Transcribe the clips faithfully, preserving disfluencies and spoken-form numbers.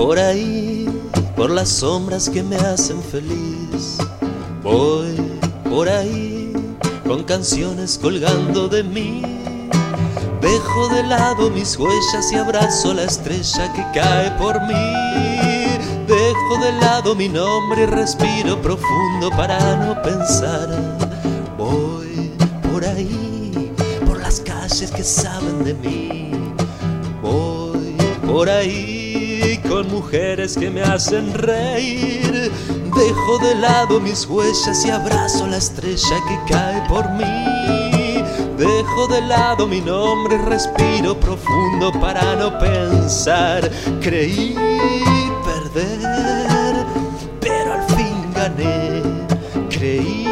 por ahí, por las sombras que me hacen feliz. Voy por ahí, con canciones colgando de mí. Dejo de lado mis huellas y abrazo la estrella que cae por mí. Dejo de lado mi nombre y respiro profundo para no pensar. Voy por ahí, por las calles que saben de mí. Voy por ahí, con mujeres que me hacen reír. Dejo de lado mis huellas y abrazo la estrella que cae por mí. Dejo de lado mi nombre y respiro profundo para no pensar. Creí perder, pero al fin gané. Creí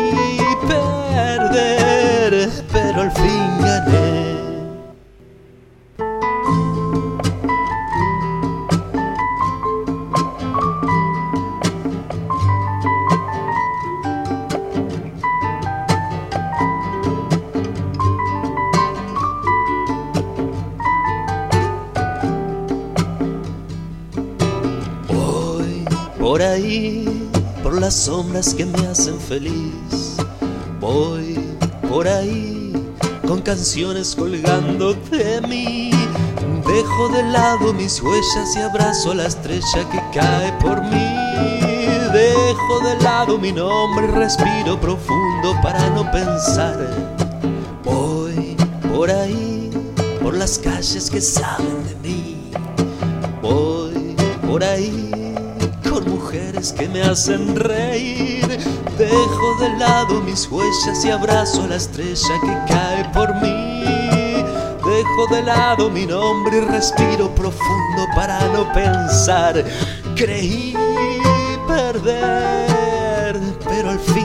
perder, pero al fin gané. Por ahí, por las sombras que me hacen feliz. Voy por ahí, con canciones colgando de mí. Dejo de lado mis huellas y abrazo la estrella que cae por mí. Dejo de lado mi nombre y respiro profundo para no pensar. Voy por ahí, por las calles que saben de mí. Voy por ahí, con mujeres que me hacen reír. Dejo de lado mis huellas y abrazo la estrella que cae por mí. Dejo de lado mi nombre y respiro profundo para no pensar. Creí perder, pero al fin